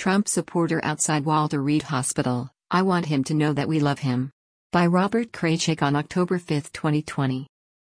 Trump supporter outside Walter Reed Hospital, I want him to know that we love him. By Robert Kraychik on October 5, 2020.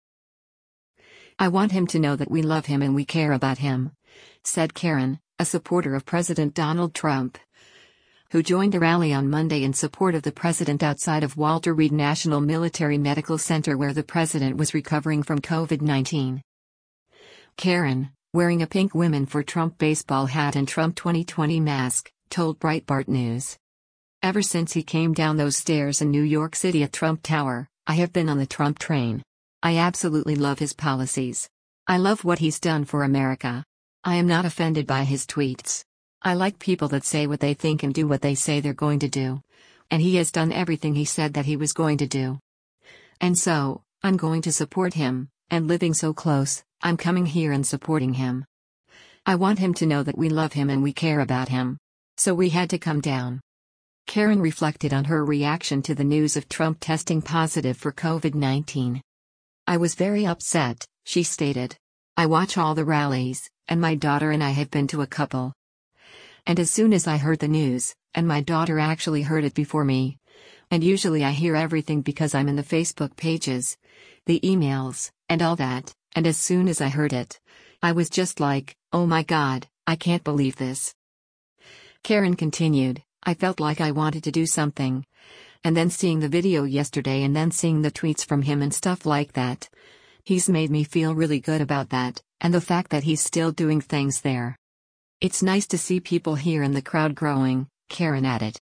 I want him to know that we love him and we care about him, said Karen, a supporter of President Donald Trump, who joined a rally on Monday in support of the president outside of Walter Reed National Military Medical Center where the president was recovering from COVID-19. Karen, wearing a pink Women for Trump baseball hat and Trump 2020 mask, told Breitbart News. Ever since he came down those stairs in New York City at Trump Tower, I have been on the Trump train. I absolutely love his policies. I love what he's done for America. I am not offended by his tweets. I like people that say what they think and do what they say they're going to do. And he has done everything he said that he was going to do. And so, I'm going to support him, and living so close, I'm coming here and supporting him. I want him to know that we love him and we care about him. So we had to come down. Karen reflected on her reaction to the news of Trump testing positive for COVID-19. I was very upset, she stated. I watch all the rallies, and my daughter and I have been to a couple. And as soon as I heard the news, and my daughter actually heard it before me, and usually I hear everything because I'm in the Facebook pages, the emails, and all that, and as soon as I heard it, I was just like, oh my God, I can't believe this. Karen continued, I felt like I wanted to do something. And then seeing the video yesterday and then seeing the tweets from him and stuff like that. He's made me feel really good about that, and the fact that he's still doing things there. It's nice to see people here and the crowd growing, Karen added.